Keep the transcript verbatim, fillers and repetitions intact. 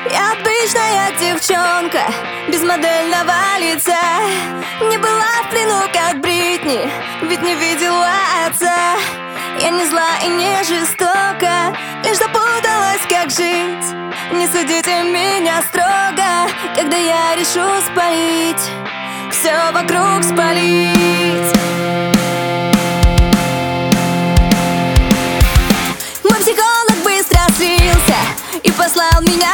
Я обычная девчонка, без модельного лица. Не была в плену, как Бритни, ведь не видела отца. Я не зла и не жестока, лишь запуталась, как жить. Не судите меня строго, когда я решу спалить, все вокруг спалить. Мой психолог быстро слился и послал меня